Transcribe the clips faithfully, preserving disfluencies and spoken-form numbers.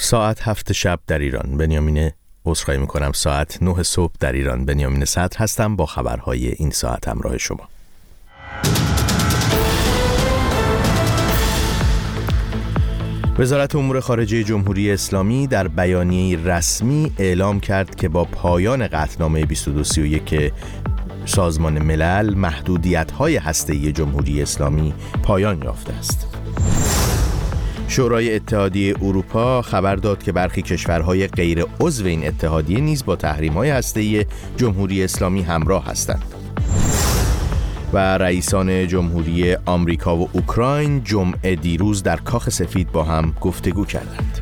ساعت هفت شب در ایران. بنیامین عذرخواهی میکنم ساعت نه صبح در ایران. بنیامین صدر هستم با خبرهای این ساعت همراه شما. وزارت امور خارجه جمهوری اسلامی در بیانیه رسمی اعلام کرد که با پایان قطعنامه بیست و دو سی و یک سازمان ملل محدودیت‌های هسته‌ای جمهوری اسلامی پایان یافته است. شورای اتحادیه اروپا خبر داد که برخی کشورهای غیر عضو این اتحادیه نیز با تحریم‌های هسته‌ای جمهوری اسلامی همراه هستند. و رئیسان جمهوری آمریکا و اوکراین جمعه دیروز در کاخ سفید با هم گفتگو کردند.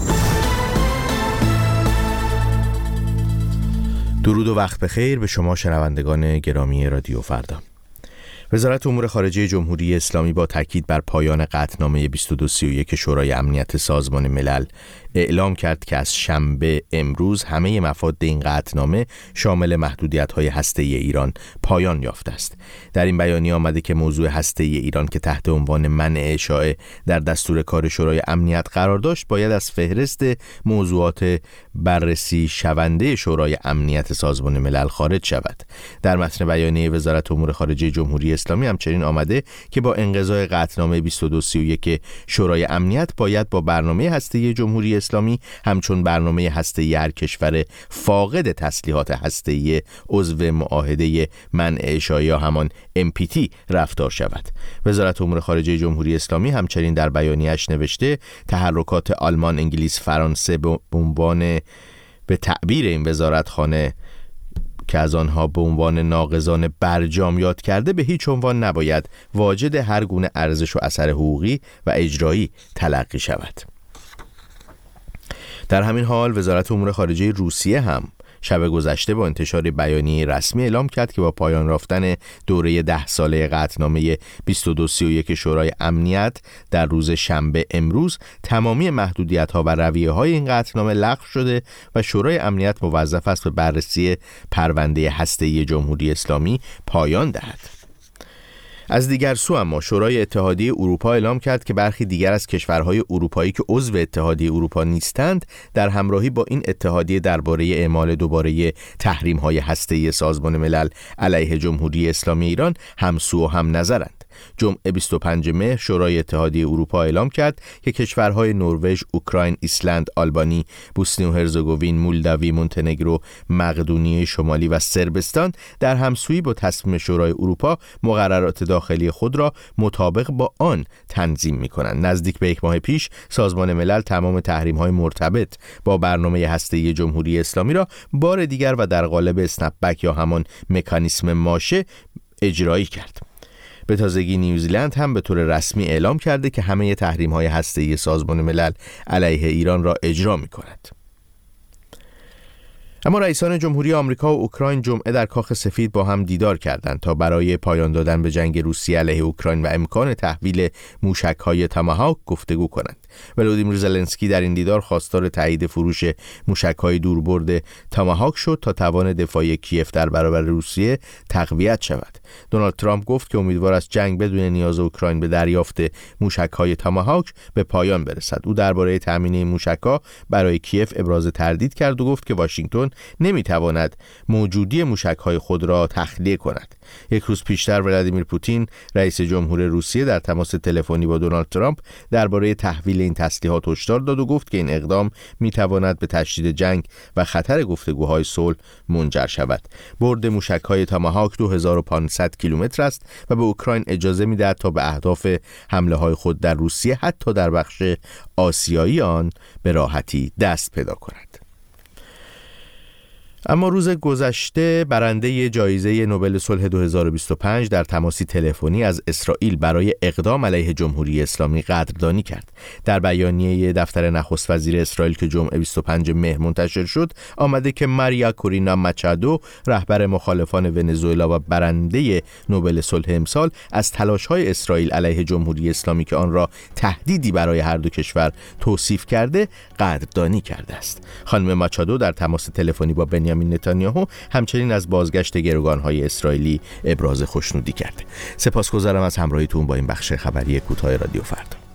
درود و وقت بخیر به شما شنوندگان گرامی رادیو فردا. وزارت امور خارجه جمهوری اسلامی با تاکید بر پایان قطعنامه بیست و دو سی و یک شورای امنیت سازمان ملل اعلام کرد که از شنبه امروز همه مفاد این قطعنامه شامل محدودیت‌های هسته‌ای ایران پایان یافته است. در این بیانیه آمده که موضوع هسته‌ای ایران که تحت عنوان منع اشاعه در دستور کار شورای امنیت قرار داشت باید از فهرست موضوعات بررسی شونده شورای امنیت سازمان ملل خارج شود. در متن بیانیه وزارت امور خارجه جمهوری اسلامی همچنین آمده که با انقضای قطعنامه بیست و دو سی و یک شورای امنیت باید با برنامه هسته‌ای جمهوری اسلامی همچون برنامه هسته‌ای هر کشور فاقد تسلیحات هسته‌ای عضو معاهده منع اشاعه یا همان ام پی تی رفتار شود. وزارت امور خارجه جمهوری اسلامی همچنین در بیانیه‌اش نوشته تحرکات آلمان، انگلیس، فرانسه به عنوان به تعبیر این وزارتخانه که از آنها به عنوان ناقضان برجام یاد کرده به هیچ عنوان نباید واجد هر گونه ارزش و اثر حقوقی و اجرایی تلقی شود. در همین حال وزارت امور خارجه روسیه هم شب گذشته با انتشار بیانیه رسمی اعلام کرد که با پایان رفتن دوره ده ساله قطعنامه بیست و دو سی و یک شورای امنیت در روز شنبه امروز تمامی محدودیت‌ها و رویه‌های این قطعنامه لغو شده و شورای امنیت موظف است به بررسی پرونده هسته‌ای جمهوری اسلامی پایان دهد. از دیگر سو اما شورای اتحادیه اروپا اعلام کرد که برخی دیگر از کشورهای اروپایی که عضو اتحادیه اروپا نیستند در همراهی با این اتحادیه درباره اعمال دوباره تحریم‌های هسته‌ای سازمان ملل علیه جمهوری اسلامی ایران همسو و هم نظرند. جمعه بیست و پنجم مهر شورای اتحادیه اروپا اعلام کرد که کشورهای نروژ، اوکراین، ایسلند، آلبانی، بوسنی و هرزگوین، مولداوی، مونتنگرو، مقدونیه شمالی و صربستان در همسویی با تصمیم شورای اروپا مقررات داخلی خود را مطابق با آن تنظیم می‌کنند. نزدیک به یک ماه پیش سازمان ملل تمام تحریم‌های مرتبط با برنامه هسته‌ای جمهوری اسلامی را بار دیگر و در قالب اسنپ بک یا همان مکانیسم ماشه اجرایی کرد. به تازگی نیوزیلند هم به طور رسمی اعلام کرده که همه تحریم‌های هسته‌ای سازمان ملل علیه ایران را اجرا می‌کند. اما رئیسان جمهوری آمریکا و اوکراین جمعه در کاخ سفید با هم دیدار کردند تا برای پایان دادن به جنگ روسیه علیه اوکراین و امکان تحویل موشک‌های تاماهاک گفتگو کنند. ولودیمیر زلنسکی در این دیدار خواستار تایید فروش موشک‌های دوربرد تاماهاک شد تا توان دفاعی کیف در برابر روسیه تقویت شود. دونالد ترامپ گفت که امیدوار است جنگ بدون نیاز اوکراین به دریافت موشک‌های تاماهاک به پایان برسد. او درباره تامین این موشک‌ها برای کیف ابراز تردید کرد و گفت که واشنگتن نمیتواند موجودی موشک‌های خود را تخلیه کند. یک روز پیشتر ولادیمیر پوتین رئیس جمهور روسیه در تماس تلفنی با دونالد ترامپ درباره تحویل این تسلیحات هشدار داد و گفت که این اقدام میتواند به تشدید جنگ و خطر گفتگوهای صلح منجر شود. برد موشک‌های تاماهاک دو هزار و پانصد کیلومتر است و به اوکراین اجازه میدهد تا به اهداف حمله‌های خود در روسیه حتی در بخش آسیایی آن به راحتی دست پیدا کند. اما روز گذشته برنده جایزه نوبل صلح دو هزار و بیست و پنج در تماسی تلفنی از اسرائیل برای اقدام علیه جمهوری اسلامی قدردانی کرد. در بیانیه دفتر نخست وزیر اسرائیل که جمعه بیست و پنجم مهر منتشر شد آمده که ماریا کورینا ماچادو رهبر مخالفان ونزوئلا و برنده نوبل صلح امسال از تلاش‌های اسرائیل علیه جمهوری اسلامی که آن را تهدیدی برای هر دو کشور توصیف کرده قدردانی کرده است. خانم ماچادو در تماس تلفنی با بنیامین نتانیاهو همچنین از بازگشت گروگان‌های اسرائیلی ابراز خوشنودی کرد. سپاسگزارم از همراهیتون با این بخش خبری کوتاه رادیو فردا.